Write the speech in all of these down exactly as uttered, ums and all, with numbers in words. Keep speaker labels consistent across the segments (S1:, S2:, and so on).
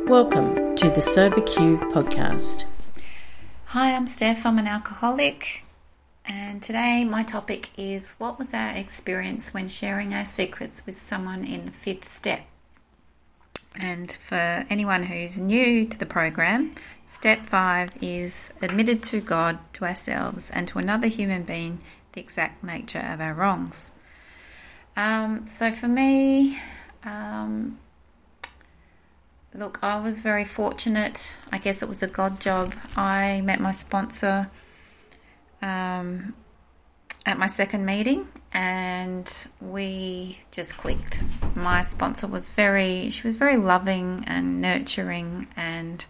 S1: Welcome to the Sober Q podcast.
S2: Hi, I'm Steph. I'm an alcoholic, and today my topic is what was our experience when sharing our secrets with someone in the fifth step. And for anyone who's new to the program, step five is admitted to God, to ourselves, and to another human being the exact nature of our wrongs. Um, so for me, um, look, I was very fortunate. I guess it was a God job. I met my sponsor um, at my second meeting, and we just clicked. My sponsor was very, she was very loving and nurturing, and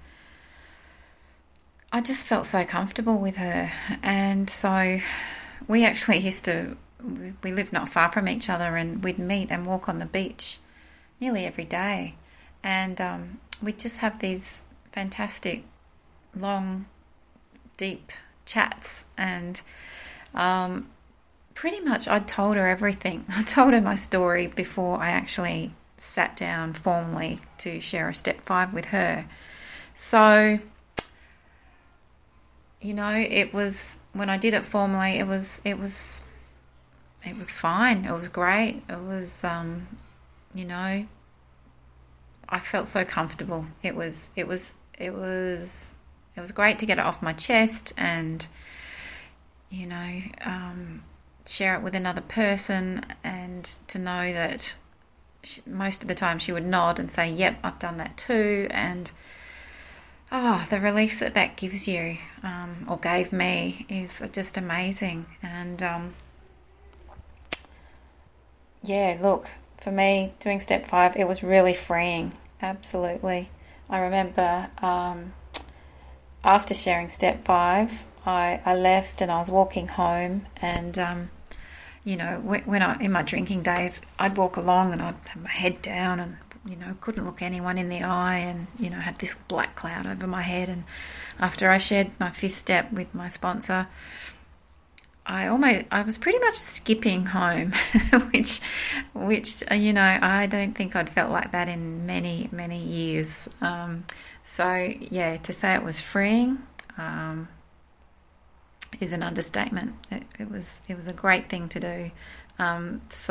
S2: I just felt so comfortable with her. And so we actually used to, we lived not far from each other, and we'd meet and walk on the beach nearly every day. And um, we'd just have these fantastic, long, deep chats. And um, pretty much I'd told her everything. I told her my story before I actually sat down formally to share a step five with her. So, you know, it was, when I did it formally, it was, it was, it was fine. It was great. It was, um, you know, I felt so comfortable. It was, it was, it was, it was great to get it off my chest and, you know, um, share it with another person, and to know that she, most of the time she would nod and say, yep, I've done that too. And, oh, the relief that that gives you, um, or gave me, is just amazing. And, um, yeah, look, for me, doing step five, it was really freeing. Absolutely. I remember um, after sharing step five, I, I left and I was walking home, and, um, you know, when, when I, in my drinking days, I'd walk along and I'd have my head down and, you know, couldn't look anyone in the eye, and, you know, had this black cloud over my head. And after I shared my fifth step with my sponsor, I almost, I was pretty much skipping home, which, which, you know, I don't think I'd felt like that in many, many years. Um, so yeah, to say it was freeing, um, is an understatement. It, it was, it was a great thing to do. Um, so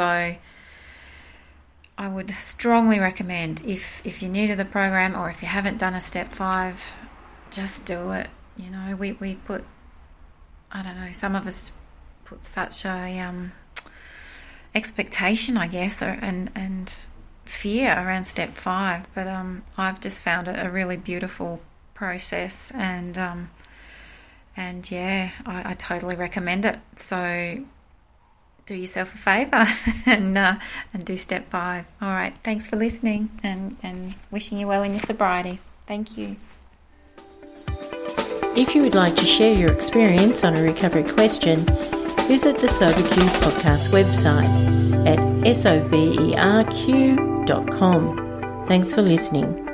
S2: I would strongly recommend, if, if you're new to the program, or if you haven't done a step five, just do it. You know, we, we put, I don't know, some of us put such a um, expectation, I guess, or, and and fear around step five. But um, I've just found it a really beautiful process, and um, and yeah, I, I totally recommend it. So do yourself a favour and uh, and do step five. All right, thanks for listening, and and wishing you well in your sobriety. Thank you.
S1: If you would like to share your experience on a recovery question, visit the Sober Q podcast website at soberq dot com. Thanks for listening.